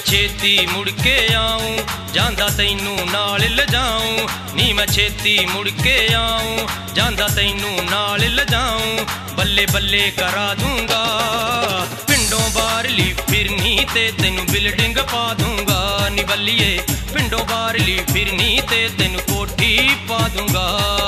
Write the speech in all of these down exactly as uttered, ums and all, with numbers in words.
छेती मुड़ के आऊं, जांदा तैनू नाल लजाऊं। नी मैं छेती मुड़ के आऊं, जांदा तैनू नाल लजाऊं। बल्ले बल्ले करा दूंगा, पिंडों बारली फिरनी ते तैनू बिल्डिंग पा दूंगा। नी बल्लिए पिंडों बारली फिरनी ते तैनू कोठी पा दूंगा।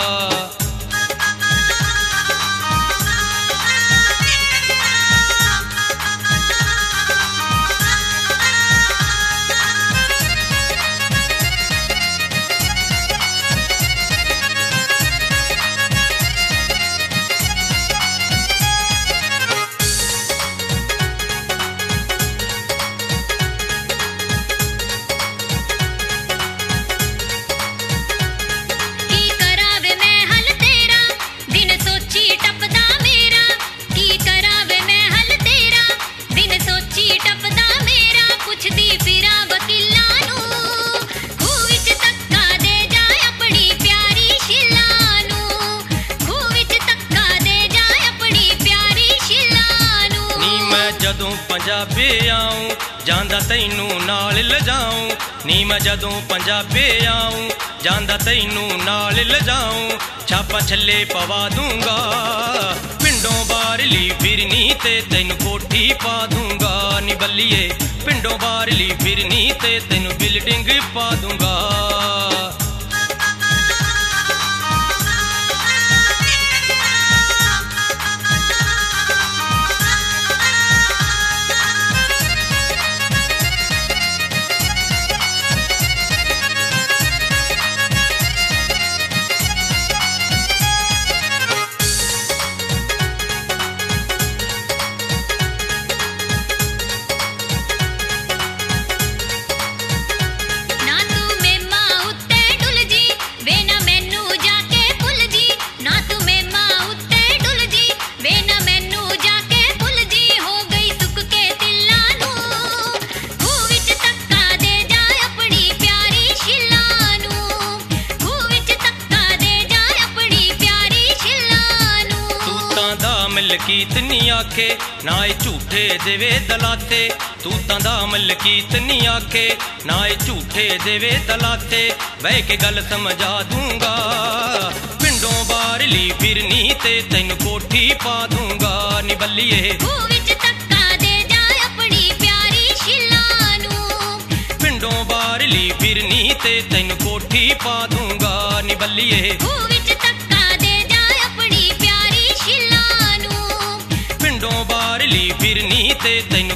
जदों पंजाबे आऊं, जांदा तैनू नाल लजाऊं। नी मैं जदों पंजाबे आऊं, जांदा तैनू नाल लजाऊं। छापा छल्ले पवा दूंगा, पिंडों बारली फिरनी ते तैनू कोठी पा दूंगा। नी बल्लिए पिंडों बारली फिरनी ते तैनू बिल्डिंग पा दूंगा। मलकीत नी आखे ना ए झूठे देवे दलाते। तूतां दा मलकीत नी आखे ना ए झूठे देवे दलाते। बह के गल समझा दूंगा, पिंडों बारली फिरनी ते तैनू कोठी पा दूंगा। नी बल्लिए पिंडों बारली फिरनी ते तैनू कोठी पा दूंगा। नी बल्लिए फिरनी ते तैनू